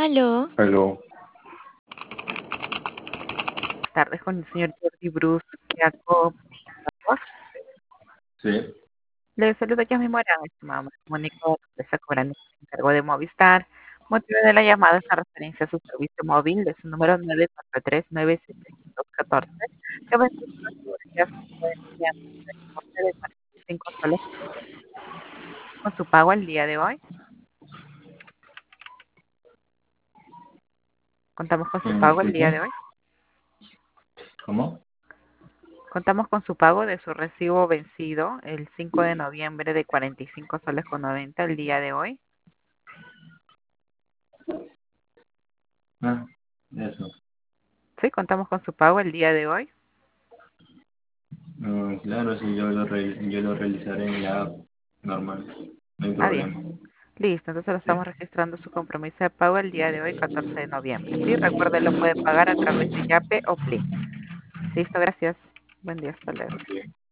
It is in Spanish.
Aló, Aló, Tardes con el señor Jordi Bruce Quiaco. sí. Le saludo ya mismo, estimado. Me comunico de la empresa cobrando por encargo de Movistar. Motivo de la llamada es la referencia a su servicio móvil de su número 943-97514, que va a ser una seguridad de importe de 45 soles con su pago el día de hoy. Contamos con su pago el día de Disculpe, hoy. ¿cómo? Contamos con su pago de su recibo vencido el 5 de noviembre de 45 soles con 90 el día de hoy. Ah, eso. Sí, contamos con su pago el día de hoy. Claro, sí, yo lo realizaré en la app normal, no hay Ah, bien. problema. Listo, entonces lo ¿Sí? estamos registrando su compromiso de pago el día de hoy, 14 de noviembre. Sí, recuerde, lo puede pagar a través de Yape o Plin. Listo, gracias. Buen día, hasta luego. Ok.